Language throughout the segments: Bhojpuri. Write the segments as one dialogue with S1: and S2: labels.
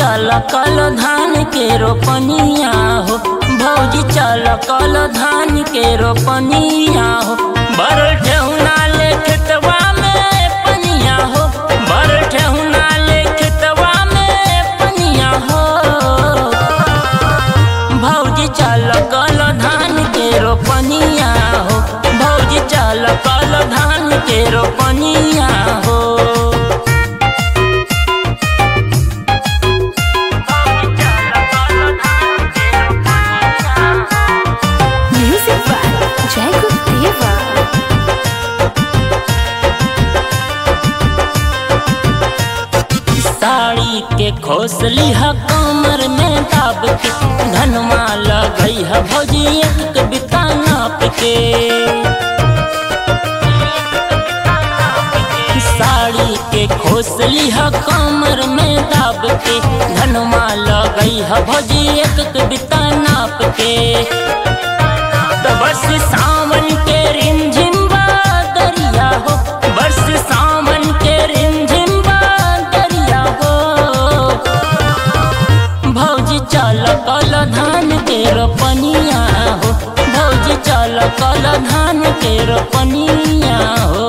S1: चल कल धान के रोपनिया हो, भौजी चल कल धान के रोपनिया हो। बर ठेहुना ले खेतवा में पनिया हो, बर ठेहुना ले खेतवा में पनिया हो। भौजी चल कल धान के रोपनिया हो, भौजी चल कल धान के रोपनिया हो। साड़ी के खोसली ह कमर में दाब के, धनमा लगई है भौजी एक बिता नाप के। साड़ी के खोसली ह कमर में दाब के, धनमा लगई है भौजी एक बिता नाप के। तो बस सावन के रिमझिम दरिया हो, बस सावन के रिमझिम दरिया हो। भौजी चल कल धान के रोपनिया हो, भौजी चल कल धान के रोपनिया हो।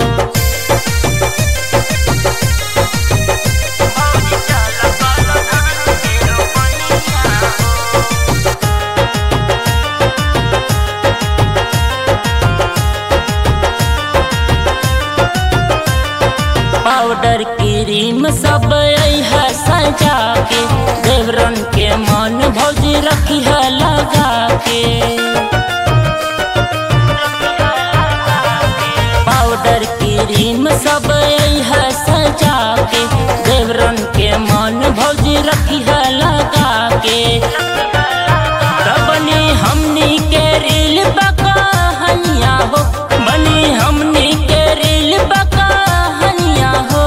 S1: पाउडर क्रीम सब है सजा के, देवरन के मन भौजी रखी है लगा के। पाउडर क्रीम सब है सजा के, देवरन के मन भौजी रखी है लगा के। बनी हमनी के रील बकहनिया हो, बनी हमनी के रील बकहनिया हो।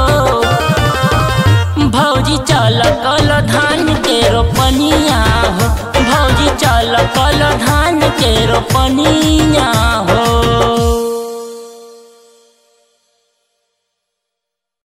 S1: भौजी चल कल धान के रोपनिया हो, भौजी चल कल धान के रोपनिया हो।